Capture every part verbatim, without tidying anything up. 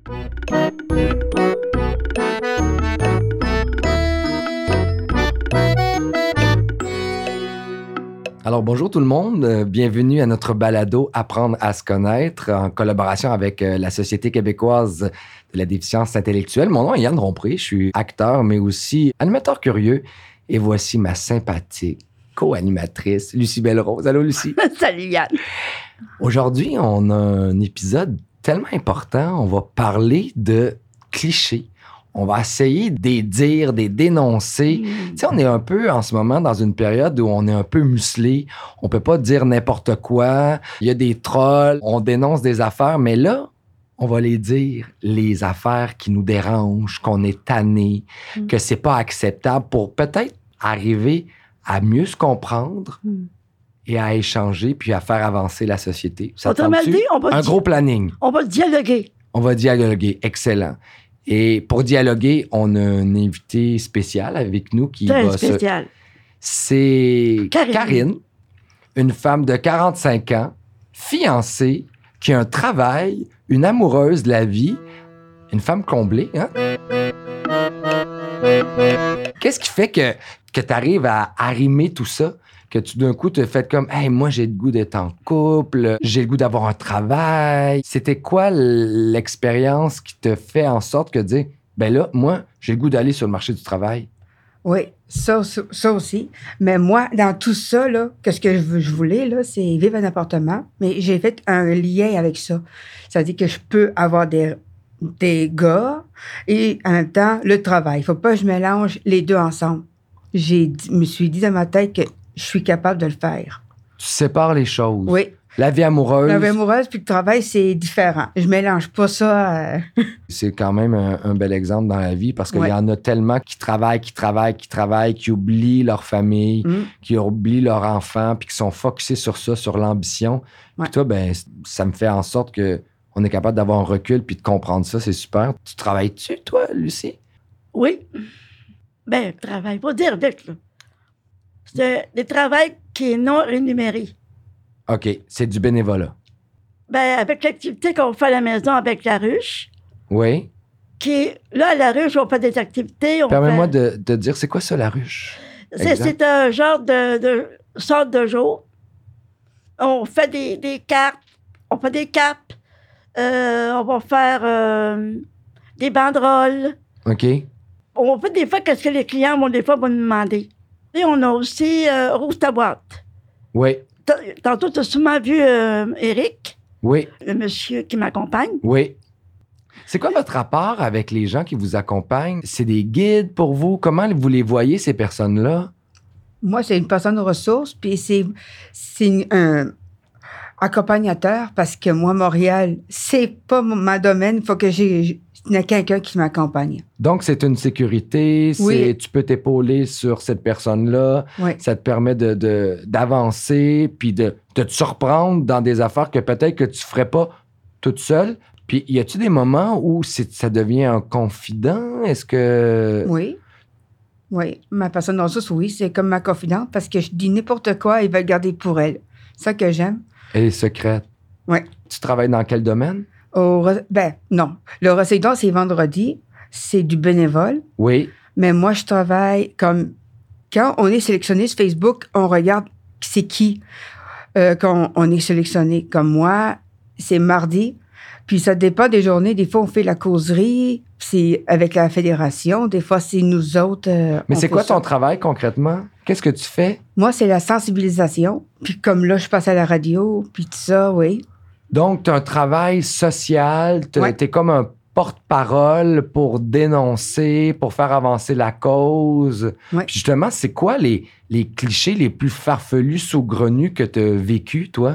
Alors, bonjour tout le monde. Euh, bienvenue à notre balado « Apprendre à se connaître » en collaboration avec euh, la Société québécoise de la déficience intellectuelle. Mon nom est Yann Rompré. Je suis acteur, mais aussi animateur curieux. Et voici ma sympathique co-animatrice, Lucie Belle-Rose. Allô, Lucie? Salut, Yann. Aujourd'hui, on a un épisode tellement important. On va parler de clichés. On va essayer de les dire, de les dénoncer. Mmh. Tu sais, on est un peu, en ce moment, dans une période où on est un peu musclé. On peut pas dire n'importe quoi. Il y a des trolls. On dénonce des affaires. Mais là, on va les dire, les affaires qui nous dérangent, qu'on est tanné, mmh. que c'est pas acceptable pour peut-être arriver à mieux se comprendre mmh. et à échanger puis à faire avancer la société. Ça Autrement dit, on va un di- gros planning. On va dialoguer. On va dialoguer. Excellent. Et pour dialoguer, on a un invité spécial avec nous qui Très va spécial. se... C'est Karine. Karine, une femme de quarante-cinq ans, fiancée, qui a un travail, une amoureuse de la vie, une femme comblée, hein? Qu'est-ce qui fait que, que tu arrives à arrimer tout ça? Que tu, d'un coup, te fais comme « Hey, moi, j'ai le goût d'être en couple, j'ai le goût d'avoir un travail. » C'était quoi l'expérience qui te fait en sorte que de dire « Ben là, moi, j'ai le goût d'aller sur le marché du travail. » Oui, ça, ça, ça aussi. Mais moi, dans tout ça, là, qu'est-ce que je, je voulais, là, c'est vivre en appartement. Mais j'ai fait un lien avec ça. C'est-à-dire que je peux avoir des, des gars et en même temps, le travail. Il ne faut pas que je mélange les deux ensemble. J'ai me suis dit dans ma tête que je suis capable de le faire. Tu sépares les choses. Oui. La vie amoureuse. La vie amoureuse puis le travail, c'est différent. Je mélange pas ça. Euh... C'est quand même un, un bel exemple dans la vie parce qu'il ouais. y en a tellement qui travaillent, qui travaillent, qui travaillent, qui oublient leur famille, mmh. qui oublient leur enfant, puis qui sont focusés sur ça, sur l'ambition. Ouais. Puis toi, ben, ça me fait en sorte qu'on est capable d'avoir un recul puis de comprendre ça. C'est super. Tu travailles-tu, toi, Lucie? Oui. Ben, travail, faut dire vite, là. C'est des travails qui est non rémunéré. OK. C'est du bénévolat. Ben, avec l'activité qu'on fait à la maison avec la ruche. Oui. Qui est, là, à la ruche, on fait des activités. Permets-moi fait... de, de dire, c'est quoi ça, la ruche? C'est, c'est un genre de, de sorte de jour. On fait des, des cartes, on fait des capes, euh, on va faire euh, des banderoles. OK. On fait des fois qu'est-ce que les clients vont des fois vont nous demander. Et on a aussi euh, Rouge ta boîte. Oui. Tantôt, tu as sûrement vu euh, Éric. Oui. Le monsieur qui m'accompagne. Oui. C'est quoi votre rapport avec les gens qui vous accompagnent? C'est des guides pour vous? Comment vous les voyez, ces personnes-là? Moi, c'est une personne de ressources, puis c'est, c'est un accompagnateur parce que moi, Montréal, c'est pas mon domaine. Il faut que j'ai... Il y a quelqu'un qui m'accompagne. Donc, c'est une sécurité, c'est, oui. tu peux t'épauler sur cette personne-là, oui. ça te permet de, de, d'avancer, puis de, de te surprendre dans des affaires que peut-être que tu ne ferais pas toute seule. Puis, y a-tu des moments où c'est, ça devient un confident? Est-ce que... Oui. Oui. Ma personne de ressources, oui, c'est comme ma confidente parce que je dis n'importe quoi, elle va le garder pour elle. C'est ça que j'aime. Elle est secrète. Oui. Tu travailles dans quel domaine? Au, ben, non. Le Recédant, c'est vendredi. C'est du bénévole. Oui. Mais moi, je travaille comme... Quand on est sélectionné sur Facebook, on regarde c'est qui euh, quand on est sélectionné. Comme moi, c'est mardi. Puis ça dépend des journées. Des fois, on fait la causerie. C'est avec la fédération. Des fois, c'est nous autres. Euh, Mais c'est quoi ça. ton travail concrètement? Qu'est-ce que tu fais? Moi, c'est la sensibilisation. Puis comme là, je passe à la radio. Puis tout ça, oui. Donc, tu as un travail social, tu ouais. es comme un porte-parole pour dénoncer, pour faire avancer la cause. Ouais. Puis justement, c'est quoi les, les clichés les plus farfelus, saugrenus que tu as vécu, toi?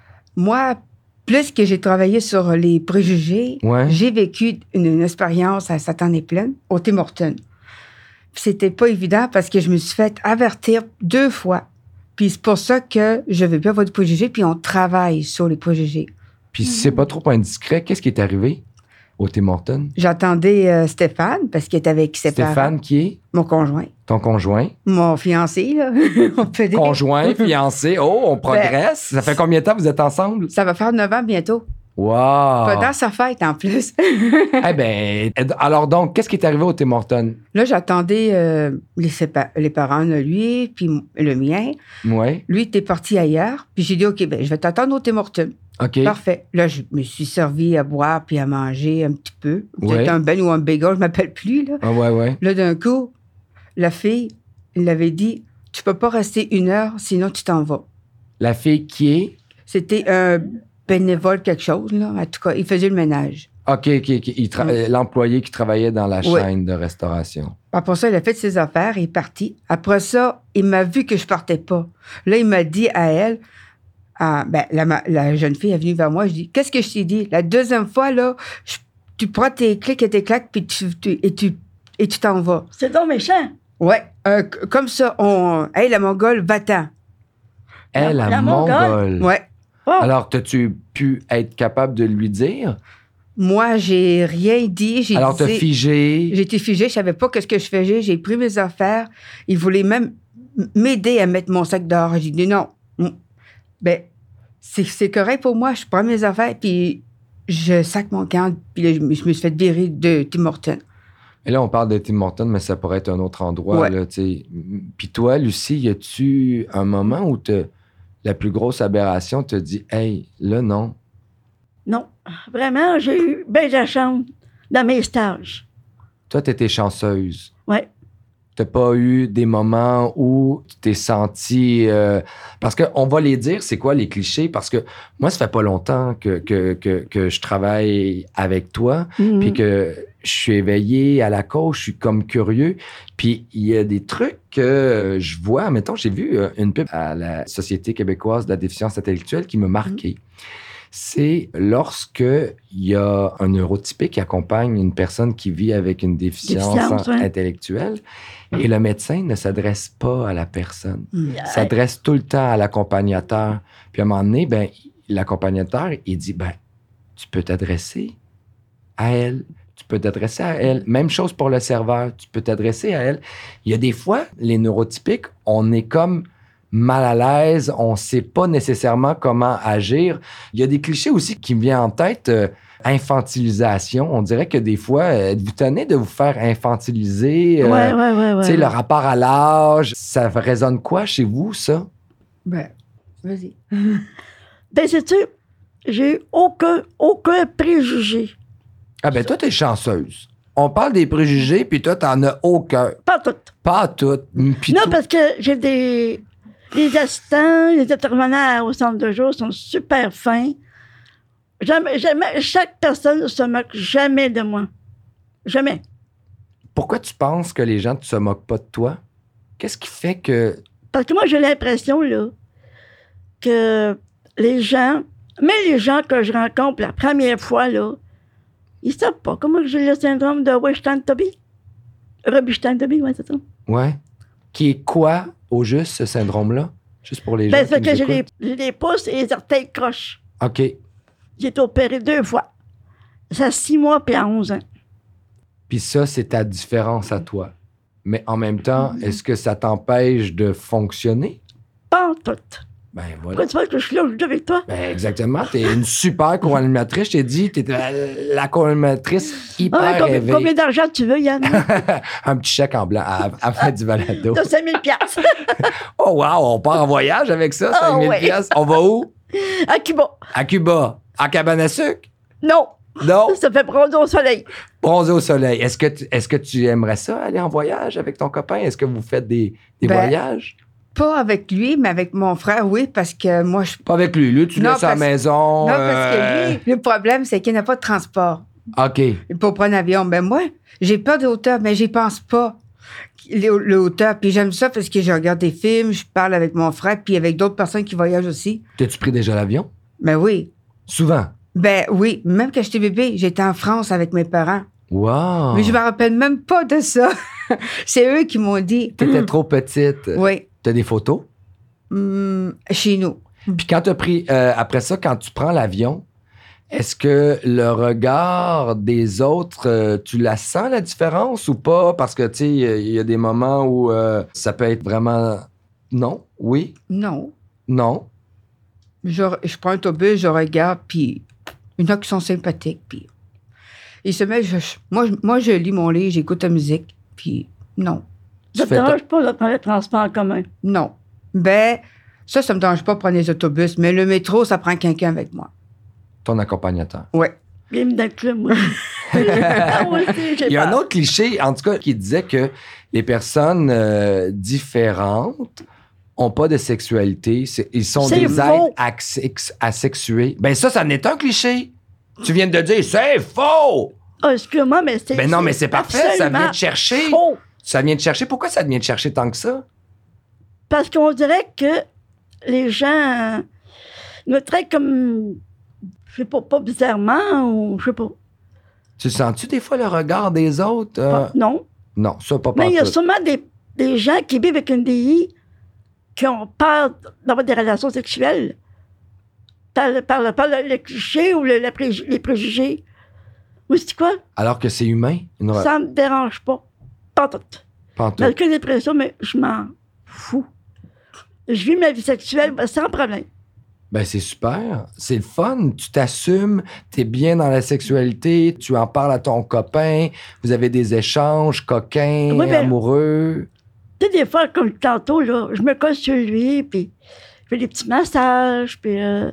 Moi, plus que j'ai travaillé sur les préjugés, ouais. j'ai vécu une, une expérience à Satan-et-Plaine, au Tim Hortons. C'était pas évident parce que je me suis fait avertir deux fois. Puis c'est pour ça que je veux plus avoir de préjugés, puis on travaille sur les préjugés. Puis si c'est pas trop indiscret, qu'est-ce qui est arrivé au Tim Hortons? J'attendais euh, Stéphane, parce qu'il était avec ses parents. Stéphane qui est? Mon conjoint. Ton conjoint? Mon fiancé, là. on peut dire. Conjoint, fiancé. Oh, on progresse. Ben, ça fait combien de temps que vous êtes ensemble? Ça va faire neuf ans bientôt. Wow! Pendant sa fête, en plus. Eh bien, alors donc, qu'est-ce qui est arrivé au Tim Hortons? Là, j'attendais euh, les, sépa- les parents de lui, puis m- le mien. Oui. Lui était parti ailleurs. Puis j'ai dit, OK, ben, je vais t'attendre au Tim Hortons. OK. Parfait. Là, je me suis servi à boire puis à manger un petit peu. Peut-être Ouais. un ben ou un bagel, je m'appelle plus, là. Ah, ouais, ouais. Là, d'un coup, la fille, il avait dit, tu peux pas rester une heure, sinon tu t'en vas. La fille qui est... C'était un bénévole quelque chose, là. En tout cas, il faisait le ménage. OK, OK, OK. Il tra- Ouais. L'employé qui travaillait dans la Ouais. chaîne de restauration. Après ça, il a fait ses affaires, il est parti. Après ça, il m'a vu que je partais pas. Là, il m'a dit à elle, à, ben, la, ma- la jeune fille est venue vers moi, je dis, qu'est-ce que je t'ai dit? La deuxième fois, là, je- tu prends tes clics et tes claques, puis tu, tu- et tu et tu t'en vas. C'est donc méchant. Ouais, euh, c- comme ça, on... Hey, la Mongole, va-t'en. Elle, La- la la Mongole. Mongole. Ouais. Oh, Alors, t'as-tu pu être capable de lui dire? Moi, j'ai rien dit. J'ai Alors, t'as dit- figé. J'étais figée, je savais pas ce que je faisais. J'ai pris mes affaires. Il voulait même m- m'aider à mettre mon sac dehors. J'ai dit non. Mm. Ben, c'est, c'est correct pour moi. Je prends mes affaires, puis je sac mon camp. Puis là, je, me je me suis fait virer de Tim Hortons. Et là, on parle de Tim Hortons, mais ça pourrait être un autre endroit. Ouais. Là, tu sais. Puis toi, Lucie, y a-tu un moment où t'as- la plus grosse aberration te dit, hey, là, non. non. Vraiment, j'ai eu bien de la chance dans mes stages. Toi, t'étais chanceuse. Oui. T'as pas eu des moments où tu t'es senti... euh, parce qu'on va les dire, c'est quoi les clichés? Parce que moi, ça fait pas longtemps que, que, que, que je travaille avec toi, Mhm. puis que je suis éveillé à la cause, je suis comme curieux. Puis il y a des trucs que je vois. Mettons, j'ai vu euh, une pub à la Société québécoise de la déficience intellectuelle qui m'a marqué. C'est lorsque il y a un neurotypique qui accompagne une personne qui vit avec une déficience, Déficience, ouais. intellectuelle et le médecin ne s'adresse pas à la personne. Mm. Il s'adresse tout le temps à l'accompagnateur. Puis à un moment donné, ben, l'accompagnateur, il dit, ben, tu peux t'adresser à elle. Tu peux t'adresser à elle. Même chose pour le serveur. Tu peux t'adresser à elle. Il y a des fois, les neurotypiques, on est comme mal à l'aise. On ne sait pas nécessairement comment agir. Il y a des clichés aussi qui me viennent en tête. Euh, infantilisation. On dirait que des fois, euh, vous tenez de vous faire infantiliser. euh, Oui, oui, oui. tu sais, le rapport à l'âge, ça résonne quoi chez vous, ça? Ben, vas-y. Ben, sais-tu, j'ai eu aucun, aucun préjugé. Ah ben toi, t'es chanceuse. On parle des préjugés, puis toi, t'en as aucun. Pas tout. Pas tout. Puis Non, tout- parce que j'ai des... Les assistants, les intervenants au centre de jour sont super fins. Jamais, jamais, chaque personne ne se moque jamais de moi. Jamais. Pourquoi tu penses que les gens ne se moquent pas de toi? Qu'est-ce qui fait que... Parce que moi, j'ai l'impression, là, que les gens, même les gens que je rencontre la première fois, là, ils savent pas comment j'ai le syndrome de Weinstein-Toby. Rubinstein-Toby, oui, c'est ça. Ouais. Qui est quoi, au juste, ce syndrome-là? Juste pour les Ben, gens c'est qui que nous j'ai les, écoutent. j'ai les pouces et les orteils croches. OK. J'ai été opéré deux fois. Ça a six mois puis à onze ans. Puis ça, c'est ta différence à toi. Mais en même temps, est-ce que ça t'empêche de fonctionner? Pas en tout. Ben voilà. Pourquoi tu vois que je suis là aujourd'hui avec toi? Ben exactement. T'es une super co-animatrice. Je t'ai dit, t'es la, la co-animatrice hyper Ah, combien, rêvée. combien d'argent tu veux, Yann? Un petit chèque en blanc à, à fin du balado. De cinq mille piastres. Oh wow, on part en voyage avec ça, Ah, cinq mille ouais. piastres. On va où? À Cuba. À Cuba. En cabane à sucre? Non. Non. Ça fait bronzer au soleil. Bronzer au soleil. Est-ce que, tu, est-ce que tu aimerais ça, aller en voyage avec ton copain? Est-ce que vous faites des, des Ben, voyages? Pas avec lui, mais avec mon frère, oui, parce que moi, je. Pas avec lui. Lui, tu Non, laisses à la parce- maison. Non, parce euh, que lui, le problème, c'est qu'il n'y a pas de transport OK. pour prendre l'avion. Ben moi, j'ai peur de hauteur, mais j'y pense pas. Le, le hauteur. Puis j'aime ça parce que je regarde des films, je parle avec mon frère, puis avec d'autres personnes qui voyagent aussi. T'as-tu pris déjà l'avion? Ben oui. Souvent. Ben oui. Même quand j'étais bébé, j'étais en France avec mes parents. Wow. Mais je me rappelle même pas de ça. C'est eux qui m'ont dit. T'étais trop petite. Oui. T'as des photos? Hum, chez nous. Puis quand t'as pris... euh, après ça, quand tu prends l'avion, est-ce que le regard des autres, euh, tu la sens, la différence, ou pas? Parce que, tu sais, il y a des moments où euh, ça peut être vraiment... Non? Oui? Non. Non? Je, je prends un autobus, je regarde, puis Il y en a qui sont sympathiques, puis il se met... Je, moi, je- moi, je lis mon livre, j'écoute la musique, puis non, Tu Ça ne fais te ta- dérange pas de prendre le transport en commun. non. Ben, ça, ça me dérange pas de prendre les autobus, mais le métro, ça prend quelqu'un avec moi. ton accompagnateur. Ouais. Bienvenue dans le club, moi. Ah, moi aussi, j'ai Il y a un peur. autre cliché, en tout cas, qui disait que les personnes euh, différentes ont pas de sexualité. C'est- ils sont C'est des faux. êtres asex- asexués. Ben ça, ça n'est un cliché. Tu viens de dire, c'est faux! Ah, excuse-moi, mais c'est. Ben non, mais c'est parfait, ça vient absolument te chercher. faux. Ça vient te chercher. Pourquoi ça vient te chercher tant que ça? Parce qu'on dirait que les gens euh, me traitent comme. Je sais pas, pas bizarrement ou je sais pas. Tu sens-tu des fois le regard des autres? Euh, Pas- non. non, ça, pas Mais il y a partout. sûrement des, des gens qui vivent avec une D I qui ont peur d'avoir des relations sexuelles par, le- par, le- par le, le cliché ou le- la préju- les préjugés. Ou c'est quoi? Alors que c'est humain. Une... re- Ça me dérange pas. Pas tout. pas en tout. J'ai aucune dépression, mais je m'en fous. Je vis ma vie sexuelle ben, sans problème. Ben, c'est super. C'est le fun. Tu t'assumes, tu es bien dans la sexualité, tu en parles à ton copain, vous avez des échanges coquins, Oui, ben- amoureux. Tu sais, des fois, comme tantôt, là, je me colle sur lui, puis je fais des petits massages, puis... Euh,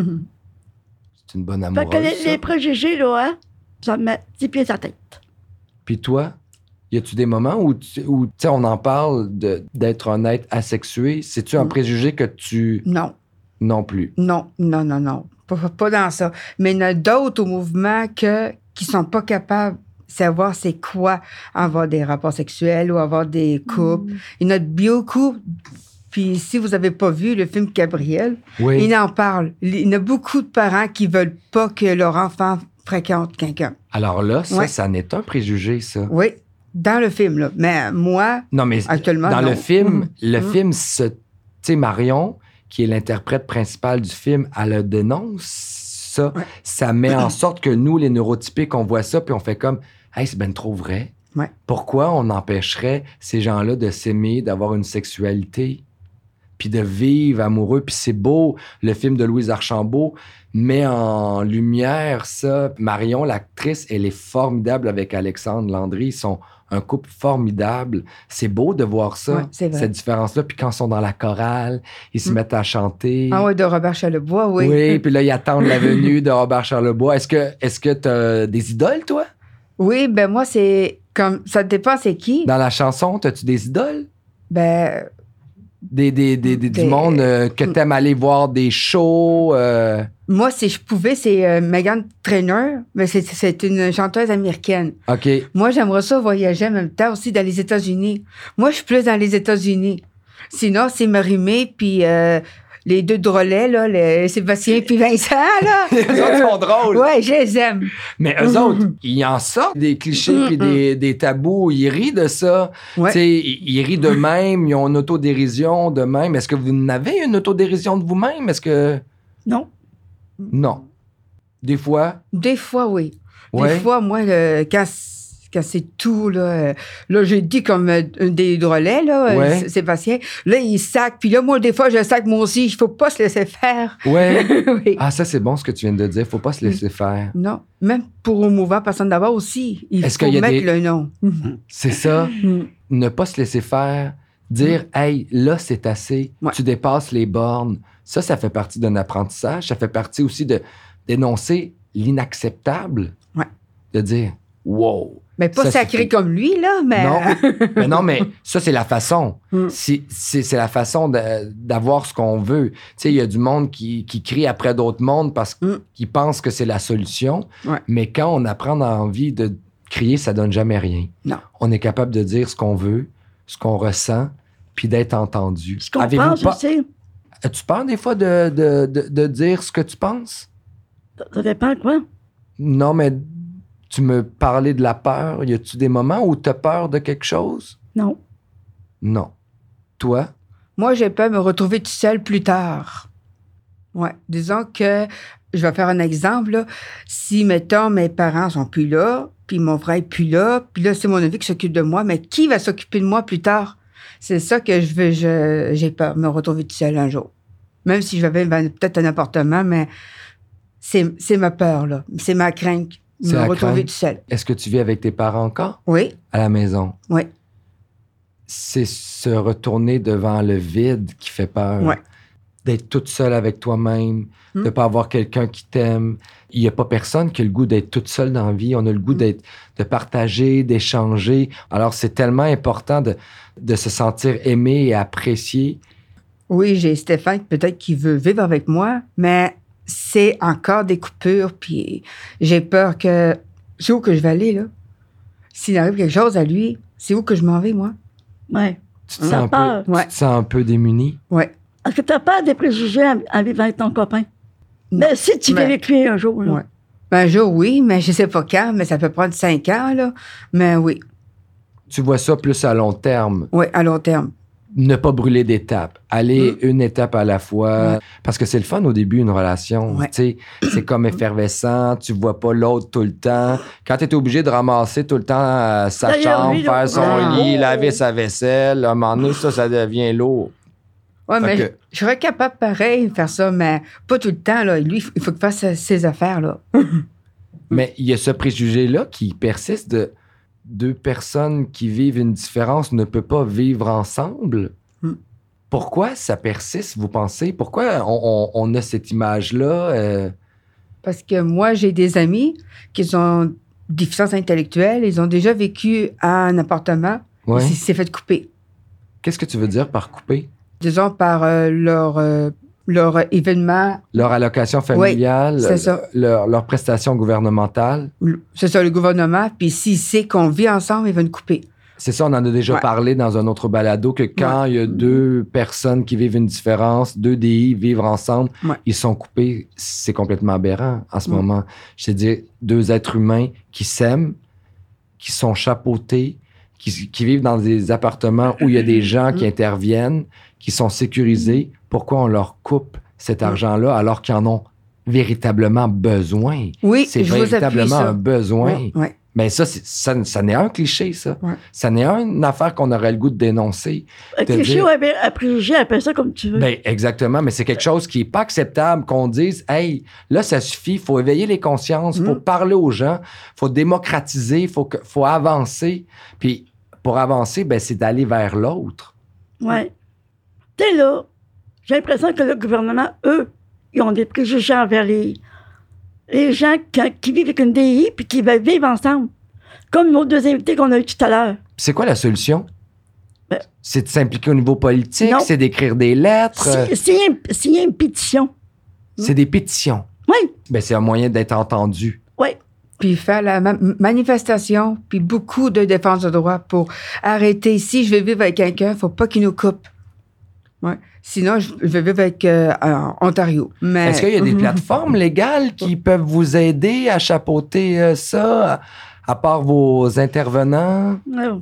C'est une bonne fait amoureuse. que les, ça. les préjugés, là, hein, ça me met dix pieds à tête. Puis toi, y a-tu des moments où, tu où, tu sais, on en parle de- d'être un être asexué? C'est-tu un Mm. préjugé que tu... Non. Non plus. Non, non, non, non. Pas, pas dans ça. Mais il y en a d'autres au mouvement que, qui sont pas capables de savoir c'est quoi avoir des rapports sexuels ou avoir des couples. Il y en a beaucoup. Puis si vous avez pas vu le film Gabriel, Oui. il en parle. Il y en a beaucoup de parents qui veulent pas que leur enfant fréquente quelqu'un. Alors là, ça, Ouais. ça n'est un préjugé, ça. Oui, dans le film, là. Mais moi, Non, mais Actuellement, dans non. le film, Mhm. le Mhm. film, se- tu sais, Marion, qui est l'interprète principale du film, elle le dénonce. Ça, Ouais. ça met en sorte que nous, les neurotypiques, on voit ça, puis on fait comme, hey, c'est ben trop vrai. Ouais. Pourquoi on empêcherait ces gens-là de s'aimer, d'avoir une sexualité, puis de vivre amoureux? Puis c'est beau, le film de Louise Archambault met en lumière ça. Marion, l'actrice, elle est formidable avec Alexandre Landry. Ils sont un couple formidable. C'est beau de voir ça, Ouais, c'est vrai. cette différence-là. Puis quand ils sont dans la chorale, ils se Mm. mettent à chanter. ah ouais, de Robert Charlebois, oui. Oui, puis là, ils attendent la venue de Robert Charlebois. Est-ce que est-ce que tu as des idoles, toi? Oui, ben moi, c'est comme. Ça dépend, c'est qui. Dans la chanson, as-tu des idoles? Ben, Des, des, des, des- du Des- monde euh, que t'aimes aller voir des shows? euh, moi, si je pouvais, c'est euh, Meghan Trainor, mais c'est, c'est une chanteuse américaine. OK. Moi, j'aimerais ça voyager en même temps aussi dans les États-Unis. Moi, je suis plus dans les États-Unis. Sinon, c'est Marie-Mé, puis euh, les deux drôlets, là, les Sébastien puis Vincent, là. Les autres sont drôles. Ouais, je les aime. Mais eux Mhm. autres, ils en sortent des clichés puis des, des tabous. Ils rient de ça. Ouais. Tu sais, ils, ils rient d'eux-mêmes. Ils ont une autodérision d'eux-mêmes. Est-ce que vous en avez une autodérision de vous-même? Est-ce que... Non. Non. Des fois? Des fois, oui. Ouais. Des fois, moi, le- quand, quand c'est tout, là, euh, là, j'ai dit comme euh, un des drôlets, là, euh, Ouais. S- Sébastien, là, il sac, puis là, moi, des fois, je sac moi aussi, il faut pas se laisser faire. Ouais. Oui. Ah, ça, c'est bon ce que tu viens de dire. Faut pas se laisser faire. Non, même pour un mouvement personne d'abord aussi, il Est-ce faut qu'il y a mettre des- le nom. C'est ça. Ne pas se laisser faire. Dire, hey, là, c'est assez. Ouais. Tu dépasses les bornes. Ça, ça fait partie d'un apprentissage. Ça fait partie aussi de d'énoncer l'inacceptable. Ouais. De dire, wow. Mais pas Ça sacré suffit. comme lui, là, mais... Non. mais non, mais ça, c'est la façon. Mm. Si- C'est c'est la façon de- d'avoir ce qu'on veut. Tu sais, il y a du monde qui, qui crie après d'autres mondes parce Mm. qu'ils pensent que c'est la solution. Ouais. Mais quand on apprend envie de crier, ça donne jamais rien. Non. On est capable de dire ce qu'on veut, ce qu'on ressent, puis d'être entendu. Ce qu'on Avez-vous pense pas- aussi, As-tu peur des fois de, de, de, de dire ce que tu penses? ça, ça dépend quoi. Non, mais tu me parlais de la peur. Y a-tu des moments où tu as peur de quelque chose? Non. Non. Toi? Moi, j'ai peur de me retrouver tout seul plus tard. Ouais. Disons que, je vais faire un exemple, là. Si, mettons, mes parents sont plus là, puis mon frère est plus là, puis là, c'est mon neveu qui s'occupe de moi, mais qui va s'occuper de moi plus tard? C'est ça que je veux, je- j'ai peur, me retrouver tout seul un jour. Même si j'avais ben, peut-être un appartement, mais c'est, c'est ma peur, là. C'est ma crainte de C'est me la retrouver crainte. toute seule. Est-ce que tu vis avec tes parents encore? Oui, À la maison? oui, C'est se retourner devant le vide qui fait peur. Ouais. D'être toute seule avec toi-même, Mm. de ne pas avoir quelqu'un qui t'aime. Il n'y a pas personne qui a le goût d'être toute seule dans la vie. On a le goût Mm. d'être, de partager, d'échanger. Alors, c'est tellement important de, de se sentir aimé et apprécié. oui, j'ai Stéphane peut-être qui veut vivre avec moi, mais c'est encore des coupures, puis j'ai peur que... C'est où que je vais aller, là? S'il arrive quelque chose à lui, c'est où que je m'en vais, moi? Ouais. Tu te, On sens a un, peur. peu, Ouais. tu te sens un peu démuni. Oui. Est-ce que tu n'as pas des préjugés en, en vivant avec ton copain? Non. Mais si tu vis Mais- avec lui un jour, là. Ouais. Ben, un jour, oui, mais je sais pas quand, mais ça peut prendre cinq ans, là. Mais oui, Tu vois ça plus à long terme. oui, à long terme. Ne pas brûler d'étapes. Aller Mm. une étape à la fois. Ouais. Parce que c'est le fun au début, une relation. Ouais. Tu sais, c'est comme effervescent. Tu vois pas l'autre tout le temps. Quand tu es obligé de ramasser tout le temps euh, sa D'ailleurs, chambre, lui, là, faire son ah. lit, laver sa vaisselle, à un moment donné, ça, ça devient lourd. Oui, Fait mais que- je, je serais capable, pareil, de faire ça, mais pas tout le temps, là. Lui, il faut- il faut qu'il fasse ses- ses affaires, là. Mais il y a ce préjugé-là qui persiste de deux personnes qui vivent une différence ne peuvent pas vivre ensemble. Mm. Pourquoi ça persiste, vous pensez? Pourquoi on, on- on a cette image-là? euh, Parce que moi, j'ai des amis qui ont déficience intellectuelle, ils ont déjà vécu à un appartement, ouais? et s'est fait couper. Qu'est-ce que tu veux dire par couper? Disons, par euh, leur, euh, leur événement, Leur allocation familiale, c'est ça. leur, leur prestation gouvernementale. c'est ça, le gouvernement, puis s'il sait qu'on vit ensemble, il va nous couper. C'est ça, on en a déjà Ouais. parlé dans un autre balado, que quand il y a deux personnes qui vivent une différence, deux D I vivent ensemble, Ouais. ils sont coupés. C'est complètement aberrant en ce Ouais. moment. Je te dis, deux êtres humains qui s'aiment, qui sont chapeautés, qui, qui vivent dans des appartements où il y a des gens qui interviennent, qui sont sécurisés. Pourquoi on leur coupe cet argent-là alors qu'ils en ont véritablement besoin? Oui, C'est je vous appuie véritablement ça. un besoin. Ouais, ouais. Mais ça, c'est- ça, ça n'est un cliché, ça. Ouais. Ça n'est une affaire qu'on aurait le goût de dénoncer. Un te cliché dire- ou un, un préjugé, appelle ça comme tu veux. Ben, exactement, mais c'est quelque chose qui n'est pas acceptable qu'on dise, hey, là, ça suffit, il faut éveiller les consciences, il faut Mm. parler aux gens, il faut démocratiser, il faut, que- faut avancer. Puis, pour avancer, ben, c'est d'aller vers l'autre. Ouais. Tu sais, là, j'ai l'impression que le gouvernement, eux, ils ont des préjugés envers les, les gens qui, qui vivent avec une D I puis qui veulent vivre ensemble. Comme nos deux invités qu'on a eu tout à l'heure. C'est quoi la solution? Ben- c'est de s'impliquer au niveau politique, Non. c'est d'écrire des lettres, euh, Si- S'il y, a une- s'il y a une pétition, c'est des pétitions. oui, Ben, c'est un moyen d'être entendu. oui. Puis faire la ma- manifestation, puis beaucoup de défense de droit pour arrêter. Si je vais vivre avec quelqu'un, il faut pas qu'il nous coupe. Ouais. Sinon, je, je vais vivre avec euh, en Ontario. Mais, Est-ce qu'il y a des Mhm. plateformes légales qui peuvent vous aider à chapeauter euh, ça, à, à part vos intervenants? Euh,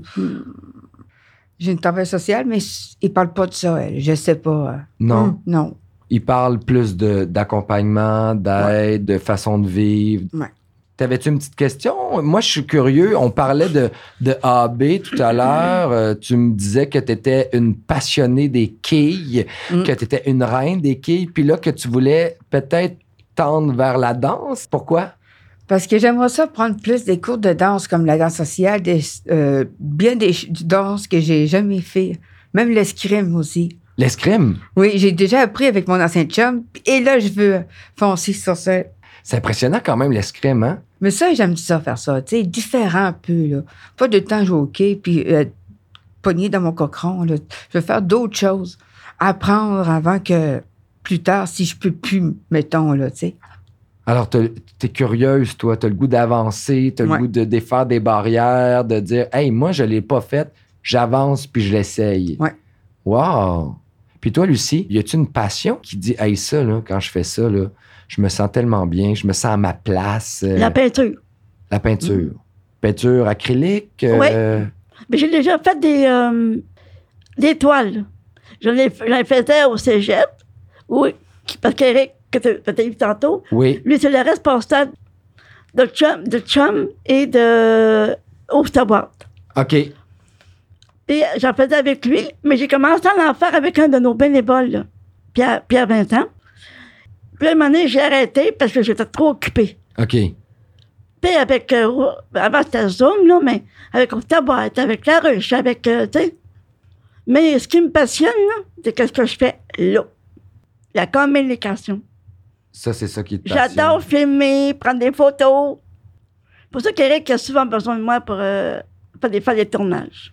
J'ai une travail sociale, mais ils parlent pas de ça, elle. Je sais pas. euh. Non. Hum, non. Ils parlent plus de, d'accompagnement, d'aide, de façon de vivre. Ouais. T'avais-tu une petite question? Moi, je suis curieux. On parlait de, de A B tout à l'heure. Euh, tu me disais que tu étais une passionnée des quilles, Mm. que tu étais une reine des quilles, puis là, que tu voulais peut-être tendre vers la danse. Pourquoi? Parce que j'aimerais ça prendre plus des cours de danse, comme la danse sociale, des, euh, bien des ch- danses que j'ai jamais fait. Même l'escrime aussi. L'escrime, Oui, j'ai déjà appris avec mon ancien chum, et là, je veux foncer sur ça. c'est impressionnant quand même, l'escrime, hein? Mais ça, j'aime ça, faire ça, tu sais, différent un peu, là. Pas de temps jouer au quai, puis euh, pogner dans mon cochon, là. Je veux faire d'autres choses. Apprendre avant que, plus tard, si je peux plus, mettons, là, tu sais. Alors, tu es curieuse, toi. Tu as le goût d'avancer, tu as Ouais. le goût de défaire des barrières, de dire, hey, moi, je ne l'ai pas faite, j'avance puis je l'essaye. Ouais. Wow! Puis toi, Lucie, y a-tu une passion qui dit, hey, ça, là, quand je fais ça, là, je me sens tellement bien, je me sens à ma place. euh, La peinture. la peinture. Peinture acrylique. euh, Mais j'ai déjà fait des, euh, des toiles. J'en ai, j'en faisais au cégep. Oui, qui- parce qu'Éric, que tu as vu tantôt, Oui. lui, c'est le responsable de chum, de chum et de Osterboîte. OK. Et j'en faisais avec lui, mais j'ai commencé à en faire avec un de nos bénévoles, là, Pierre, Pierre Vincent. Puis à un moment donné, j'ai arrêté parce que j'étais trop occupée. OK. Puis avec, euh, avant c'était Zoom, là, mais avec ta boîte, avec la ruche, avec, euh, tu sais. Mais ce qui me passionne, là, c'est qu'est-ce que je fais là. La communication. Ça, c'est ça qui te passionne. J'adore filmer, prendre des photos. C'est pour ça qu'Éric a souvent besoin de moi pour euh, faire, des, faire des tournages.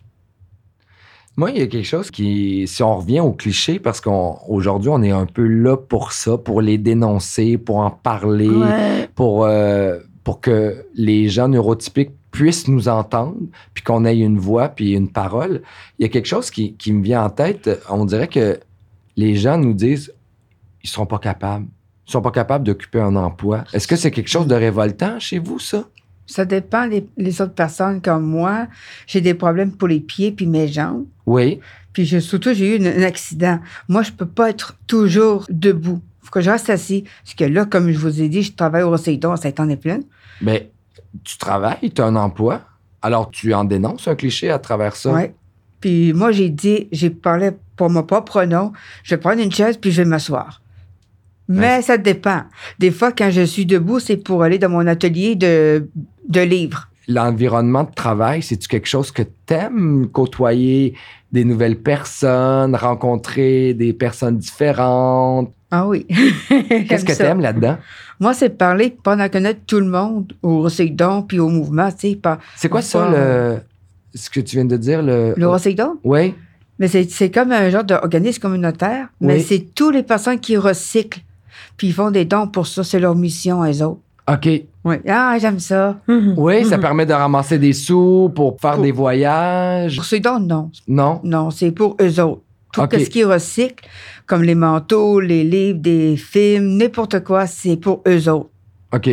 Moi, il y a quelque chose qui, si on revient au cliché, parce qu'aujourd'hui, on, on est un peu là pour ça, pour les dénoncer, pour en parler, Ouais. pour, euh, pour que les gens neurotypiques puissent nous entendre, puis qu'on ait une voix, puis une parole. Il y a quelque chose qui, qui me vient en tête. On dirait que les gens nous disent ils ne seront pas capables. Ils ne sont pas capables d'occuper un emploi. Est-ce que c'est quelque chose de révoltant chez vous, ça? Ça dépend des les autres personnes. Comme moi, j'ai des problèmes pour les pieds puis mes jambes. Oui. Puis je, surtout, j'ai eu une- un accident. Moi, je peux pas être toujours debout. Faut que je reste assis. Parce que là, comme je vous ai dit, je travaille au Roséidon à Saint-Anne-des-Plaines. Mais tu travailles, tu as un emploi, alors tu en dénonces un cliché à travers ça. Ouais. Puis moi, j'ai dit, j'ai parlé pour mon propre nom. Je vais prendre une chaise puis je vais m'asseoir. Mais Ouais. ça dépend. Des fois, quand je suis debout, c'est pour aller dans mon atelier de, de livres. L'environnement de travail, c'est-tu quelque chose que t'aimes, côtoyer des nouvelles personnes, rencontrer des personnes différentes? Ah oui. Qu'est-ce que J'aime ça. t'aimes là-dedans? Moi, c'est parler, pas en connaître tout le monde au Roséidon puis au mouvement, tu sais. Pas, C'est quoi ça, pas- le, ce que tu viens de dire? Le, Le Roséidon? Oui. Mais c'est, c'est comme un genre d'organisme communautaire, mais Oui. c'est toutes les personnes qui recyclent. Puis ils font des dons pour ça, c'est leur mission, eux autres. OK. Oui. Ah, j'aime ça. Oui, ça permet de ramasser des sous pour faire Pour- des voyages. Pour ces dons, non. Non? Non, c'est pour eux autres. Tout OK. ce qu'ils recyclent, comme les manteaux, les livres, des films, n'importe quoi, c'est pour eux autres. OK.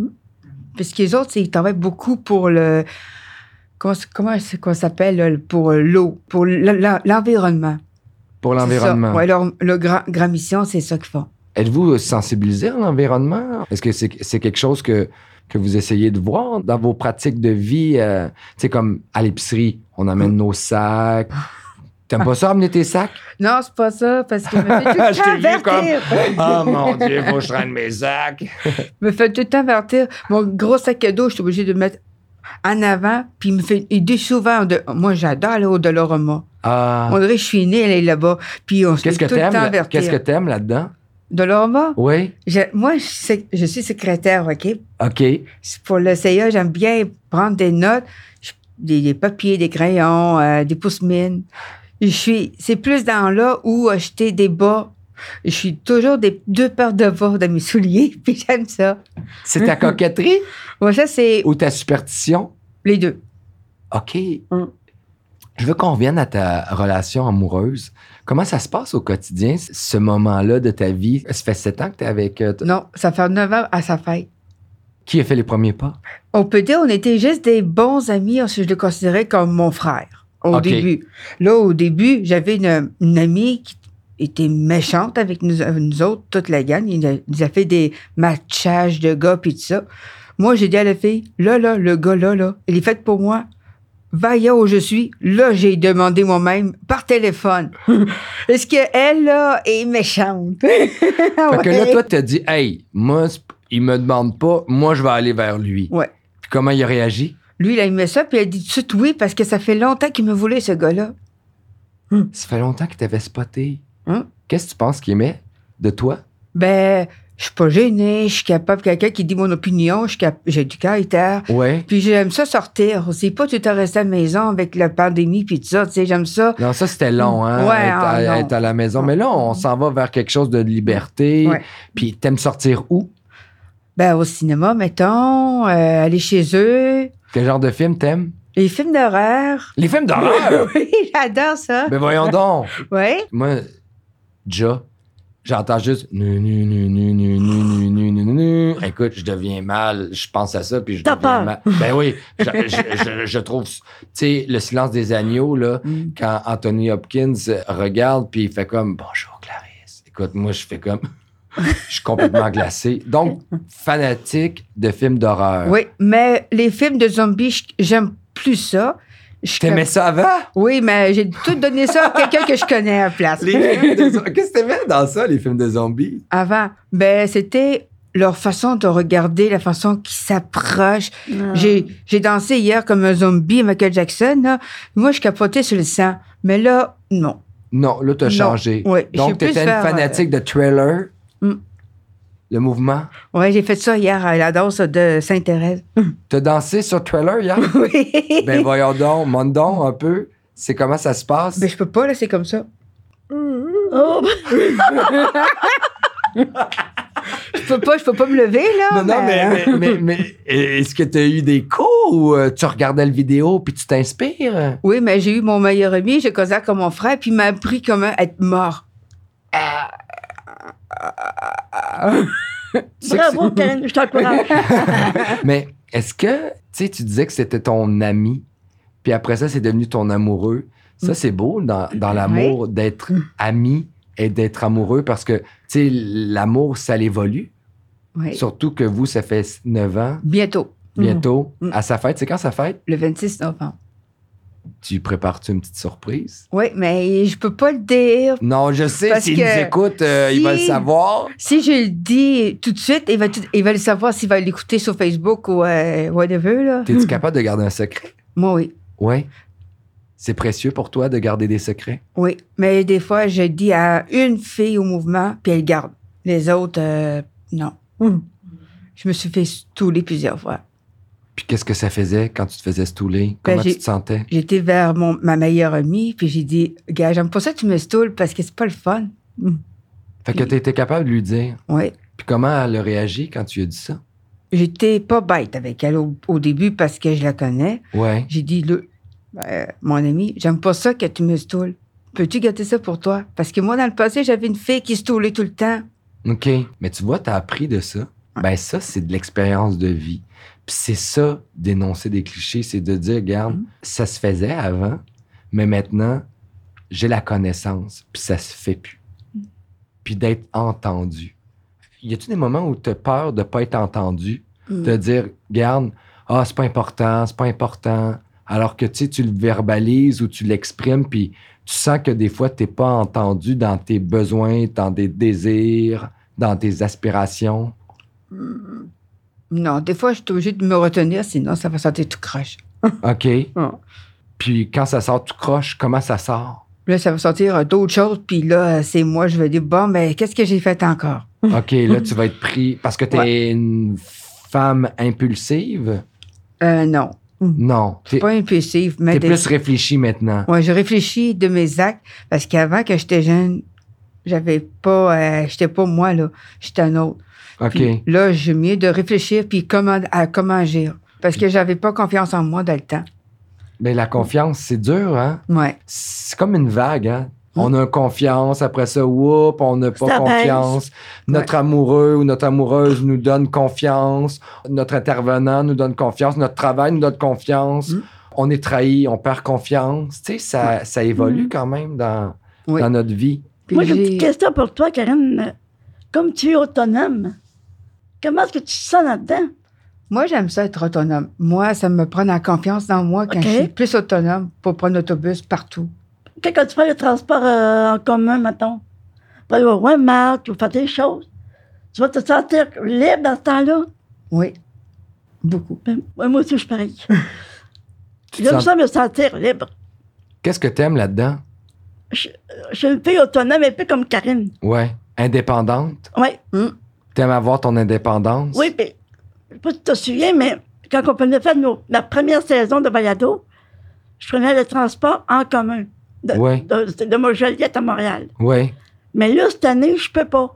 Parce que les autres, c'est- ils travaillent beaucoup pour le... Comment, comment c'est qu'on s'appelle? là, Pour l'eau, pour l- l- l'environnement. Pour C'est l'environnement. ça. Ouais, leur, leur grand, grand mission, c'est ça qu'ils font. Êtes-vous sensibilisé à l'environnement? Est-ce que c'est, c'est quelque chose que, que vous essayez de voir dans vos pratiques de vie? euh, tu sais, comme à l'épicerie, on amène nos sacs. T'aimes pas ça, amener tes sacs? Non, c'est pas ça, parce que me fait tout le Je temps t'ai vu comme, avertir. oh mon Dieu, faut que je traîne mes sacs. me fait tout le temps avertir. Mon gros sac à dos, je suis obligée de le mettre en avant, puis il me fait... Il dit souvent... De, moi, j'adore aller au Dolorama. Ah, On dirait que je suis née, elle est là-bas. Puis on se qu'est-ce que fait tout le t'aimes? temps là- avertir. Qu'est-ce que t'aimes là-dedans? Dolorama? Oui, Je- moi, je, sais- je suis secrétaire, OK? OK. Pour le C A, j'aime bien prendre des notes, je- des, des papiers, des crayons, euh, des pousse-mines. Je suis... C'est plus dans là où acheter des bas. Je suis toujours des deux paires de bas dans mes souliers, puis j'aime ça. C'est ta coquetterie Moi, ça, c'est ou ta superstition? les deux. OK. Mm. Je veux qu'on revienne à ta relation amoureuse. Comment ça se passe au quotidien, ce moment-là de ta vie? Ça fait sept ans que tu es avec... euh, t- Non, ça fait neuf ans à sa fête. Qui a fait les premiers pas? On peut dire on était juste des bons amis, je le considérais comme mon frère au OK. début. Là, au début, j'avais une, une amie qui était méchante avec nous, avec nous autres, toute la gang. Il a, il a fait des matchages de gars puis tout ça. Moi, j'ai dit à la fille, là, là, le gars, là, là, il est fait pour moi. Va y où je suis. Là, j'ai demandé moi-même par téléphone. Est-ce qu'elle, là, est méchante? Fait que là, Ouais. toi, tu as dit, hey, moi, c'est- il me demande pas, moi, je vais aller vers lui. Ouais. Puis comment il a réagi? Lui, il a aimé ça, puis il a dit tout de suite oui, parce que ça fait longtemps qu'il me voulait, ce gars-là. Ça fait longtemps qu'il t'avait spoté. Hum. Qu'est-ce que tu penses qu'il aimait de toi? Ben, je suis pas gênée, je suis capable, quelqu'un qui dit mon opinion, je suis cap- j'ai du caractère. Ouais. Puis j'aime ça sortir. C'est pas tout à rester à la maison avec la pandémie puis tout ça, tu sais, j'aime ça. Non, ça, c'était long, hein? Ouais, être, à, ah, non. être à la maison. Mais là, on s'en va vers quelque chose de liberté. Ouais. Puis t'aimes sortir où? Ben, au cinéma, mettons, euh, aller chez eux. Quel genre de film t'aimes? Les films d'horreur. Les films d'horreur! Oui, j'adore ça. Ben voyons donc! Oui. Moi, déjà, j'entends juste nu, nu, nu, nu, nu, nu, nu, nu, nu, nu, nu. Écoute, je deviens mal, je pense à ça, puis je T'as deviens peur. mal. Ben oui, je, je, je, je trouve, tu sais, le silence des agneaux, là, Mm. quand Anthony Hopkins regarde, puis il fait comme, bonjour Clarisse. Écoute, moi, je fais comme, je suis complètement glacé. Donc, fanatique de films d'horreur. Oui, mais les films de zombies, j- j'aime plus ça. Je T'aimais ça avant? Oui, mais j'ai tout donné ça à quelqu'un que je connais à la place. Les films de zombies. Qu'est-ce que t'aimais dans ça, les films de zombies? Avant, ben c'était leur façon de regarder, la façon qu'ils s'approchent. Non. J'ai, j'ai dansé hier comme un zombie, Michael Jackson. Là. Moi, je capotais sur le sang. Mais là, non. Non, là, t'as Non. changé. Oui, je suis Donc, t'étais plus une vers, fanatique de Thriller. Mm. Le mouvement. Oui, j'ai fait ça hier à la danse de Sainte-Thérèse. T'as dansé sur Thriller hier? Oui. Ben voyons donc, montre donc un peu. C'est comment ça se passe? Ben, je peux pas, là, c'est comme ça. Oh, Je peux pas, je peux pas me lever, là. non, non, mais, mais, mais, mais est-ce que tu as eu des cours ou euh, tu regardais le vidéo puis tu t'inspires? Oui, mais j'ai eu mon meilleur ami, j'ai causé comme mon frère, puis il m'a appris comment être mort. Tu sais que bravo, Karine, je t'encourage. c'est- mais est-ce que, tu sais, tu disais que c'était ton ami, puis après ça, c'est devenu ton amoureux. Ça, c'est beau dans, dans l'amour d'être ami et d'être amoureux parce que, tu sais, l'amour, ça l'évolue. Oui. Surtout que vous, ça fait neuf ans, Bientôt, bientôt, Mm. à sa fête. C'est quand sa fête? le vingt-six novembre. Tu prépares-tu une petite surprise? Oui, mais je peux pas le dire. Non, je sais, Parce s'il que nous écoute, euh, il va le si- savoir. Si je le dis tout de suite, il va, tout- il va le savoir s'il va l'écouter sur Facebook ou euh, whatever, là. T'es-tu capable de garder un secret? Moi, oui. Oui. C'est précieux pour toi de garder des secrets? Oui. Mais des fois, je dis à une fille au mouvement, puis elle garde. Les autres, euh, non. Je me suis fait stouler plusieurs fois. Puis qu'est-ce que ça faisait quand tu te faisais stouler? Ben, Comment j'ai- tu te sentais? J'étais vers mon, ma meilleure amie, puis j'ai dit, gars, j'aime pas ça que tu me stoules parce que c'est pas le fun. Fait que tu étais capable de lui dire. Oui. Puis comment elle a réagi quand tu lui as dit ça? J'étais pas bête avec elle au, au début parce que je la connais. Ouais. J'ai dit, le, euh, mon ami, j'aime pas ça que tu me stoules. Peux-tu gâter ça pour toi? Parce que moi, dans le passé, j'avais une fille qui stoulait tout le temps. OK. Mais tu vois, tu as appris de ça. Ben ça, c'est de l'expérience de vie. Puis c'est ça, d'énoncer des clichés, c'est de dire, regarde, Mm. ça se faisait avant, mais maintenant, j'ai la connaissance, puis ça se fait plus. Puis d'être entendu. Y a-tu des moments où tu as peur de pas être entendu? Mm. De dire, regarde, ah, c'est pas important, c'est pas important. Alors que, tu sais, tu le verbalises ou tu l'exprimes, puis tu sens que des fois, t'es pas entendu dans tes besoins, dans tes désirs, dans tes aspirations. Non, des fois, je suis obligée de me retenir, sinon ça va sortir tout croche. OK. Ah. Puis quand ça sort tout croche, comment ça sort? Là, ça va sortir euh, d'autres choses, puis là, euh, c'est moi, je vais dire, bon, mais qu'est-ce que j'ai fait encore? OK, là, tu vas être pris. Parce que t'es Ouais. une femme impulsive? Euh, non, Non. T'es, pas impulsive, mais t'es des- plus réfléchi maintenant. ouais, je réfléchis de mes actes, parce qu'avant, quand j'étais jeune, j'avais pas, euh, j'étais pas moi, là, j'étais un autre. OK. Puis là, j'ai mieux de réfléchir, puis comment, à comment agir, parce que j'avais pas confiance en moi dans le temps. Mais la confiance, c'est dur, hein? Ouais. C'est comme une vague, hein? On a confiance, après ça, whoop, on n'a pas Ça confiance. Notre amoureux ou notre amoureuse nous donne confiance. Notre intervenant nous donne confiance. Notre travail nous donne confiance. Mm. On est trahi, on perd confiance. Tu sais, ça, ça évolue quand même dans, Oui. dans notre vie. Puis Moi, j'ai une j'ai- petite question pour toi, Karine. Comme tu es autonome, comment est-ce que tu te sens là-dedans? Moi, j'aime ça être autonome. Moi, ça me prend la confiance dans moi quand OK. je suis plus autonome pour prendre l'autobus partout. Quand tu prends le transport euh, en commun, mettons, pour aller au Walmart ou faire des choses, tu vas te sentir libre dans ce temps-là? Oui. Beaucoup. Ben, ouais, moi aussi, je suis pareil. Tu te J'aime sens- ça me sentir libre. Qu'est-ce que t'aimes là-dedans? Je, je suis une fille autonome, un peu comme Karine. Ouais. Indépendante? Oui, T'aimes avoir ton indépendance? oui, puis, je sais pas si tu te souviens, mais quand on venait faire nos, ma première saison de balado, je prenais le transport en commun de, Oui. de, de mon Joliette à Montréal. Oui. Mais là, cette année, je peux pas.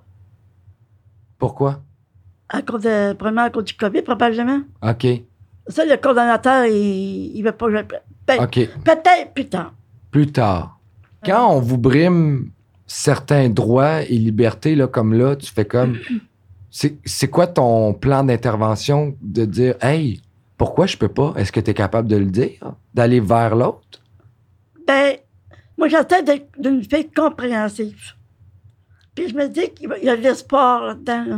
Pourquoi? À cause de, probablement à cause du COVID, probablement. OK. Ça, le coordonnateur, il, il veut pas que je... Ben, OK. peut-être plus tard. Plus tard. Quand on vous brime certains droits et libertés, là, comme là, tu fais comme... C'est, c'est quoi ton plan d'intervention de dire, hey, pourquoi je peux pas? Est-ce que tu es capable de le dire? D'aller vers l'autre? Ben, moi, j'essaie d'être d'une fille compréhensive. Puis je me dis qu'il y a de l'espoir là-dedans. Là.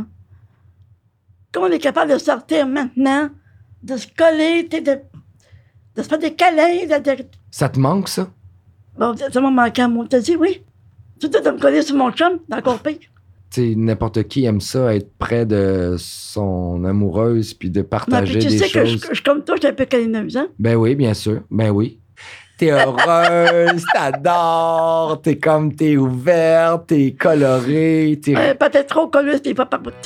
Qu'on est capable de sortir maintenant, de se coller, tu sais, de, de se faire des câlins, de, de- Ça te manque, ça? Bon, ça m'a manqué à moi. T'as dit oui. Tu dois me coller sur mon chum, c'est encore pire. Tu sais, n'importe qui aime ça, être près de son amoureuse puis de Non, partager puis tu des sais que je, choses. je- comme toi, je suis un peu câlineuse, hein? Ben oui, bien sûr. Ben oui. T'es heureuse, t'adores, t'es comme, t'es ouverte, t'es colorée, t'es... Euh, peut-être trop colleuse, puis pas par bout.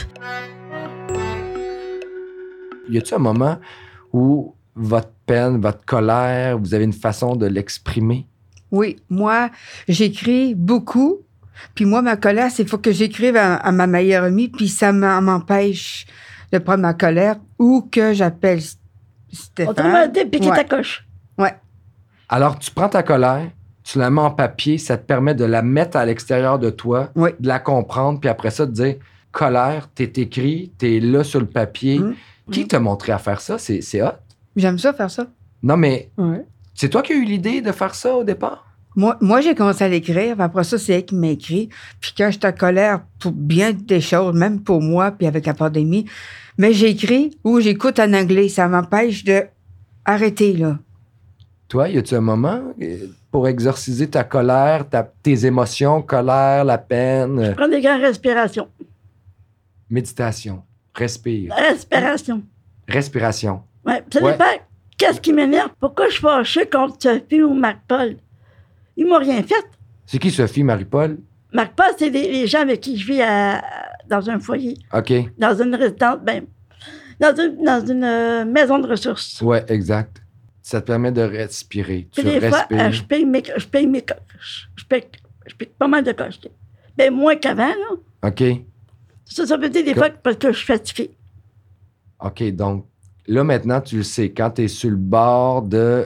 Y a-tu un moment où votre peine, votre colère, vous avez une façon de l'exprimer? Oui, moi, j'écris beaucoup. Puis moi, ma colère, c'est qu'il faut que j'écrive à, à ma meilleure amie, puis ça m'en- m'empêche de prendre ma colère ou que j'appelle S- On t'a Stéphane. dit piquer Ouais. ta coche. Ouais. Alors, tu prends ta colère, tu la mets en papier, ça te permet de la mettre à l'extérieur de toi, Oui. de la comprendre, puis après ça, de dire, colère, t'es écrit, t'es là sur le papier. Mm. Qui t'a montré à faire ça? C'est, c'est hot. J'aime ça, faire ça. Non, mais Ouais. c'est toi qui as eu l'idée de faire ça au départ? Moi, moi j'ai commencé à l'écrire, puis après ça, c'est elle qui m'a écrit. Puis quand j'étais en colère pour bien des choses, même pour moi, puis avec la pandémie, mais j'écris ou j'écoute en anglais. Ça m'empêche de arrêter, là. Toi, y a-tu un moment euh, pour exorciser ta colère, ta- tes émotions, colère, la peine, euh, Prends des grandes respirations. méditation, respire, Respiration. respiration. Ouais. Ça Ouais. dépend. Qu'est-ce qui m'énerve? Pourquoi je suis fâchée contre Sophie ou Marc-Paul? Ils m'ont rien fait. C'est qui Sophie, Marie-Paul? Marc-Paul, c'est les, les gens avec qui je vis à- dans un foyer, OK. dans une résidence, ben, dans une, dans une euh, maison de ressources. Ouais, exact. Ça te permet de respirer. Puis tu des fois, respires. euh, je paye mes, je paye mes coches. Je paye, je paye pas mal de coches. Ben, moins qu'avant, là. OK. Ça, ça veut dire des Co- fois que- parce que je suis fatiguée. OK, donc là, maintenant, tu le sais. Quand tu es sur le bord de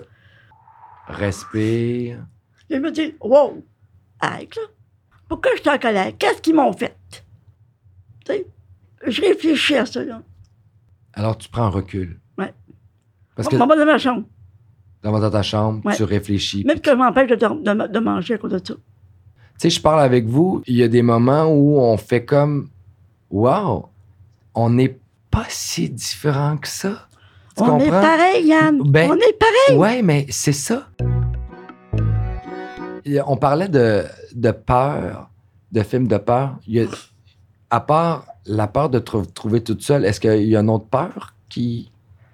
respire. Je me dis, wow, arrête, là. Pourquoi je suis en colère? Qu'est-ce qu'ils m'ont fait? Tu sais, je réfléchis à ça, là. Alors, tu prends un recul. Ouais. Parce que On va dans ma chambre. dans ta chambre, Ouais. tu réfléchis. Même que je m'empêche de, dorm- de, de manger à cause de ça. Tu sais, je parle avec vous, il y a des moments où on fait comme wow, on n'est pas si différent que ça. Tu On est comprends? pareil, Yann. Ben, On est pareil. Ouais, mais c'est ça. Il y a- On parlait de, de peur, de films de peur. Il y a- à part la peur de te trou- trouver toute seule, est-ce qu'il y a une autre peur qui,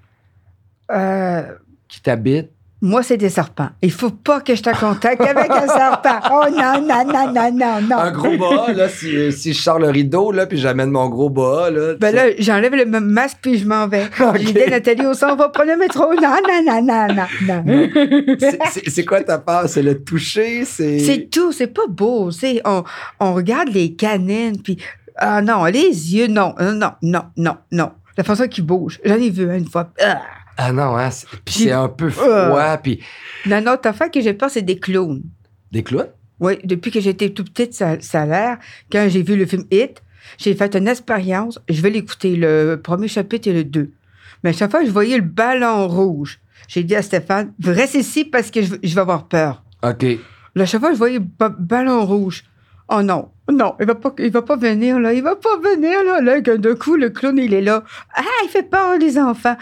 Euh, qui t'habite? moi, c'est des serpents. Il faut pas que je te contact avec un serpent. Oh non, non, non, non, non, non. Un gros bas, là, si, si je sors le rideau, là, puis j'amène mon gros bas, là. Ben tu- là, j'enlève le m- masque puis je m'en vais. Ok. J'ai dit à Nathalie au son, on va prendre le métro. Non, non, non, non, non, non. c'est- c'est- c'est quoi ta peur? C'est le toucher? C'est... C'est tout, c'est pas beau. C'est, on, on regarde les canines, puis ah non, les yeux, non, non, non, non, non, non. La façon qu'ils bougent. J'en ai vu une fois. Ah. Ah non, hein? c'est- Puis Puis- c'est un peu froid, puis La autre affaire que j'ai peur, c'est des clowns. des clowns? Oui, depuis que j'étais tout petite, ça, ça a l'air. Quand j'ai vu le film Hit, j'ai fait une expérience. Je vais l'écouter, le premier chapitre et le deux. Mais à chaque fois, je voyais le ballon rouge. J'ai dit à Stéphane, reste ici parce que je, je vais avoir peur. OK. Là, à chaque fois, je voyais le ba- ballon rouge. Oh non, non, il va pas, il va pas venir, là. Il va pas venir, là. Là, que d'un coup, le clown, il est là. Ah, il fait peur, les enfants.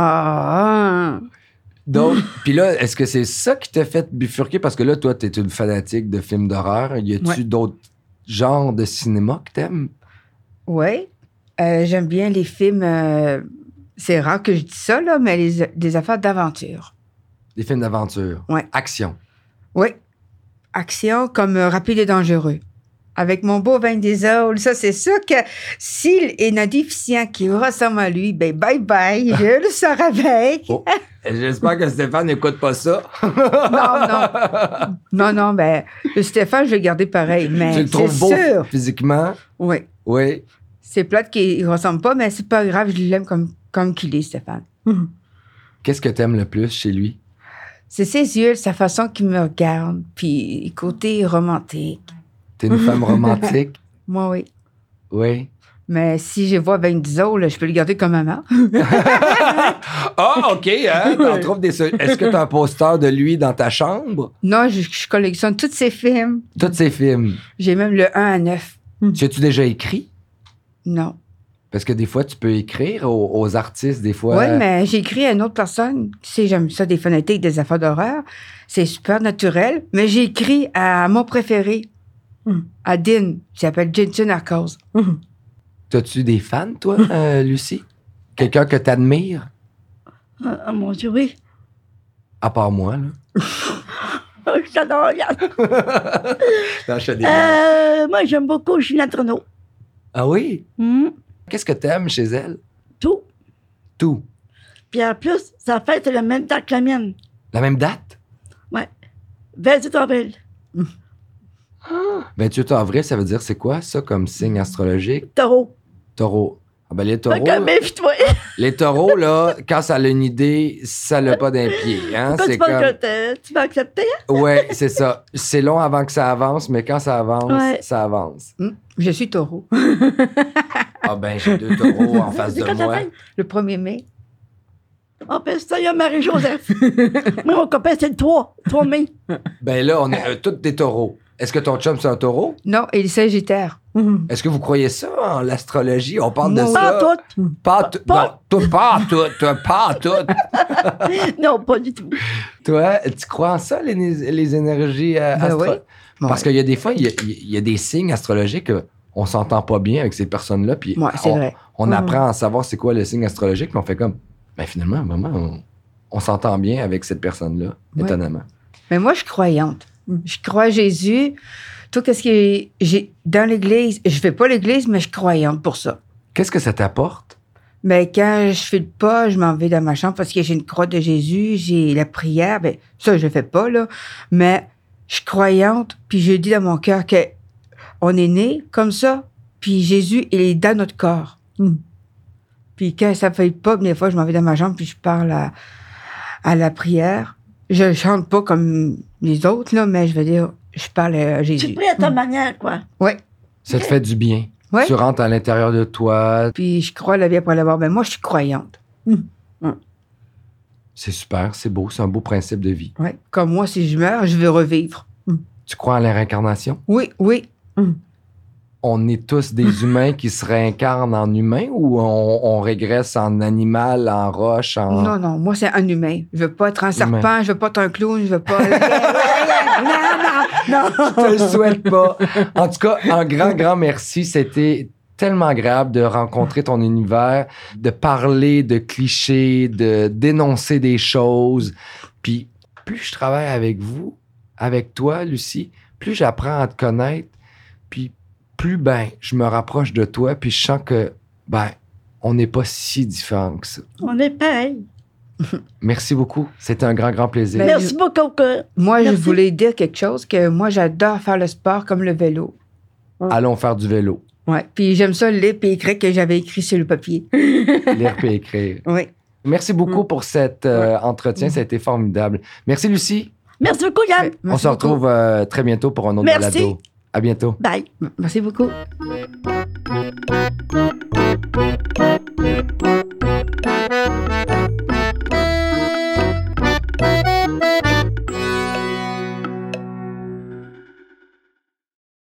Ah. Donc, puis là, est-ce que c'est ça qui t'a fait bifurquer? Parce que là, toi, t'es une fanatique de films d'horreur. Y a-tu Ouais. d'autres genres de cinéma que t'aimes? Oui. Euh, j'aime bien les films. euh, c'est rare que je dis ça, là, mais les, des affaires d'aventure. Des films d'aventure? Ouais. Action? Oui. Action comme euh, Rapide et dangereux. Avec mon beau Vin Diesel, ça, c'est sûr que s'il est un déficient qui ressemble à lui, ben bye bye, je le sors avec. Oh. J'espère que Stéphane n'écoute pas ça. Non, non. Non, non, ben, le Stéphane, je vais le garder pareil, mais Tu le c'est trouves beau sûr. physiquement? Oui. Oui. C'est plate qu'il ne ressemble pas, mais c'est pas grave, je l'aime comme, comme qu'il est, Stéphane. Qu'est-ce que t'aimes le plus chez lui? C'est ses yeux, sa façon qu'il me regarde, puis côté romantique. T'es une femme romantique? Moi, oui. Oui. Mais si je vois Vin Diesel, là, je peux le garder comme maman. Ah, OK, hein? T'en trouves des... Est-ce que t'as un poster de lui dans ta chambre? Non, je, je collectionne tous ses films. Tous ses films. J'ai même le un à neuf. Tu as-tu déjà écrit? Non. Parce que des fois, tu peux écrire aux, aux artistes, des fois. Oui, mais j'ai écrit à une autre personne. Tu sais, j'aime ça, des phonétiques, des affaires d'horreur. C'est super naturel. Mais j'ai écrit à mon préféré, mm. à Dean, qui s'appelle Jensen Arcos. Mm. T'as-tu des fans, toi, euh, Lucie? Quelqu'un que t'admires? Ah, ah, mon Dieu, oui. À part moi, là. Je t'adore, regarde. Non, je fais des Euh, moi, j'aime beaucoup Ginette Renault. Ah oui? Hum, Qu'est-ce que t'aimes chez elle? Tout. Tout. Puis en plus, sa fête est le même temps que la mienne. La même date? Ouais. vingt-huit avril. vingt-huit avril, ça veut dire c'est quoi, ça, comme signe astrologique? Taureau. Taureau. Ah ben les taureaux, Fait que méfie-toi. les taureaux, là, quand ça a une idée, ça l'a pas d'un pied. Hein? Pourquoi C'est tu penses comme... que t'es- tu vas accepter? Hein? Ouais, c'est ça. C'est long avant que ça avance, mais quand ça avance, Ouais. ça avance. Mm. Je suis taureau. Ah ben, j'ai deux taureaux en face C'est de quand ta moi. fête? Le premier mai. En plus, ça, il y a Marie-Joseph. Moi, mon copain, c'est le trois. trois mai. Ben là, on est euh, tous des taureaux. Est-ce que ton chum, c'est un taureau? Non, il est sagittaire. Mm. Est-ce que vous croyez ça en l'astrologie? On parle de Moi, ça. Pas tout. Pas tout. Pas- Non, toi, pas tout. Toi, pas tout. Non, pas du tout. Toi, tu crois en ça, les, les énergies euh, Ben astro- oui. Parce qu'il y a des fois, il y a, il y a des signes astrologiques qu'on s'entend pas bien avec ces personnes-là. Puis Ouais, c'est on, vrai. on Mhm. apprend à savoir c'est quoi le signe astrologique, puis on fait comme, ben finalement, vraiment, on, on s'entend bien avec cette personne-là, Ouais. étonnamment. Mais moi, je suis croyante. Je crois à Jésus. Tout ce qui j'ai dans l'Église, je fais pas l'Église, mais je suis croyante pour ça. Qu'est-ce que ça t'apporte? Mais quand je fais le pas, je m'en vais dans ma chambre parce que j'ai une croix de Jésus, j'ai la prière. Ben, ça, je le fais pas, là. Mais je suis croyante, puis je dis dans mon cœur que on est né comme ça, puis Jésus, il est dans notre corps. Mm. Puis quand ça fait pas, des fois, je m'en vais dans ma chambre, puis je parle à, à la prière. Je chante pas comme les autres, là, mais je veux dire, je parle à Jésus. Tu pries à ta manière, quoi. Oui. Ça te fait du bien. Ouais. Tu rentres à l'intérieur de toi. Puis je crois la vie après la mort. Ben moi, je suis croyante. C'est super, c'est beau, c'est un beau principe de vie. Ouais. Comme moi, si je meurs, je veux revivre. Tu crois en la réincarnation? Oui, oui. On est tous des humains qui se réincarnent en humains ou on, on régresse en animal, en roche, en... Non, non, moi, c'est un humain. Je veux pas être un serpent, Humain. je veux pas être un clown, je veux pas... non, non, non. Je te le souhaite pas. En tout cas, un grand, grand merci. C'était tellement agréable de rencontrer ton univers, de parler de clichés, de dénoncer des choses. Puis, plus je travaille avec vous, avec toi, Lucie, plus j'apprends à te connaître, puis plus, ben, je me rapproche de toi, puis je sens que, ben, on n'est pas si différents que ça. On est pareil. Merci beaucoup. C'était un grand, grand plaisir. Ben, Merci beaucoup. que- Moi, Merci. je voulais dire quelque chose, que moi, j'adore faire le sport comme le vélo. Allons faire du vélo. Ouais. Puis j'aime ça lire et écrire que j'avais écrit sur le papier. Lire et écrire. Oui. Merci beaucoup Mm. pour cet euh, entretien. Ça a été formidable. Merci, Lucie. Merci beaucoup, Yann. Ouais, On merci se beaucoup. retrouve euh, très bientôt pour un autre Merci. balado. À bientôt. Bye. Merci beaucoup. Thank you.